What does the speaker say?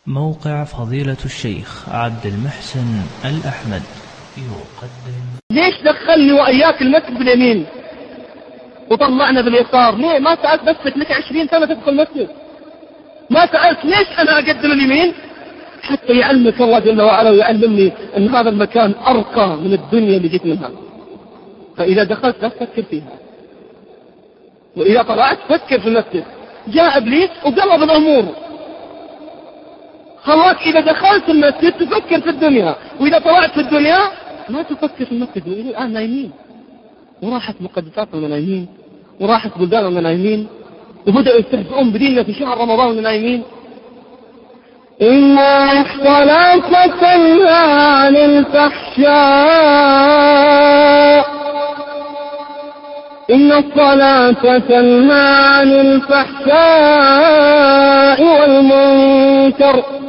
موقع فضيلة الشيخ عبد المحسن الأحمد يقدم. ليش دخلني وإياك المسجد باليمين وطلعنا باليسار؟ ليه ما سألت نفسك لك 20 سنة تدخل المسجد؟ ما سألت ليش أنا أقدم اليمين؟ حتى يعلمك الله جل وعلا ويعلمني أن هذا المكان أرقى من الدنيا اللي جيت منها. فإذا دخلت لا تفكر فيها، وإذا طلعت فكر في المسجد. جاء إبليس وقلب الأمور، خلاك إذا دخلت المسجد تفكر في الدنيا، وإذا طلعت في الدنيا ما تفكر في المسجد. الآن نايمين، وراحت مقدساتنا نايمين، وراحت بلداننا نايمين، وبدأوا يستهزئون بديننا في شهر رمضان نايمين. إن الصلاة تنهى عن الفحشاء، إن الصلاة تنهى عن الفحشاء والمنكر